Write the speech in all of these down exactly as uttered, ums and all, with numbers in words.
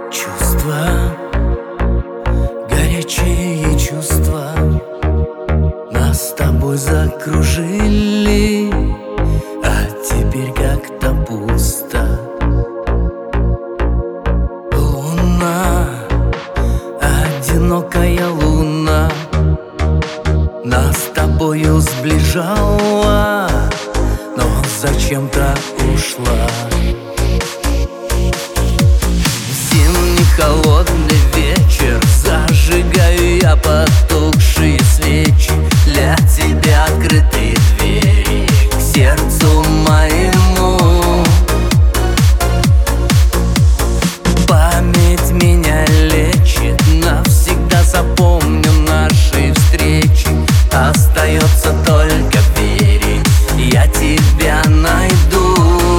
Чувства, горячие чувства нас с тобой закружили, а теперь как-то пусто. Луна, одинокая луна, нас с тобою сближала, но зачем-то ушла. Зимний холодный вечер, зажигаю я потухшие свечи. Для тебя открытые двери к сердцу моему. Память меня лечит, навсегда запомню наши встречи. Остается только верить, я тебя найду.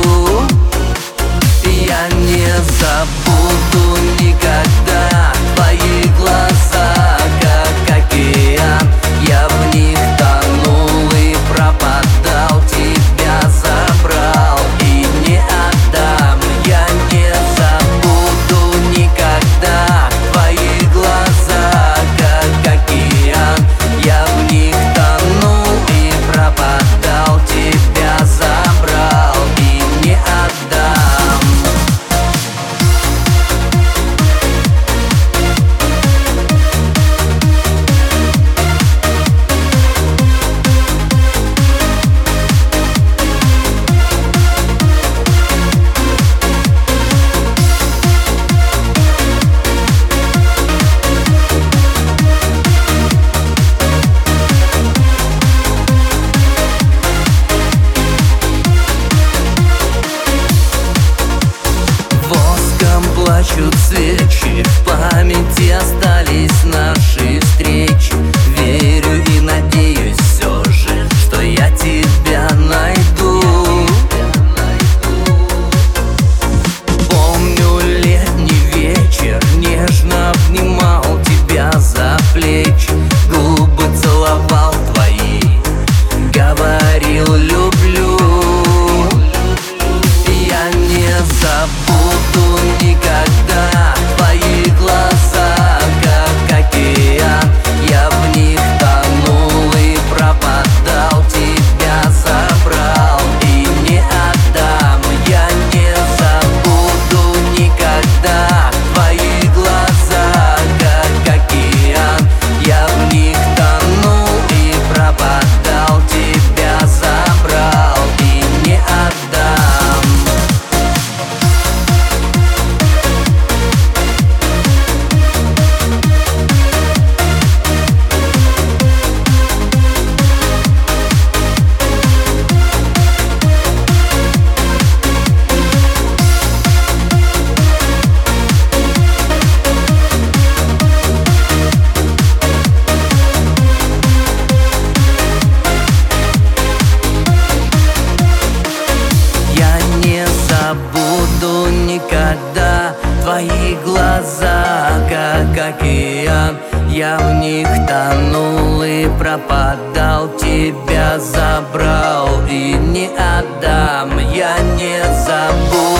Я не забуду никогда твои глаза, как океан. Я в них тонул и пропадал, тебя забрал и не отдам. Я не забуду никогда твои глаза, как океан. Я в них тонул и пропадал, тебя забрал и не отдам. Плачут свечи, в памяти остались наши встречи. Верю и надеюсь все же, что я тебя найду. Помню летний вечер, нежно обнимал тебя за плечи. Губы целовал твои, говорил люблю. Я не забуду никогда твои глаза, как океан. Я в них тонул и пропадал, тебя забрал и не отдам. Я не забуду никогда твои глаза, как океан. Я в них тонул и пропадал, тебя забрал и не отдам. Забуду никогда твои глаза, как океан. Я в них тонул и пропадал, тебя забрал и не отдам. Я не забуду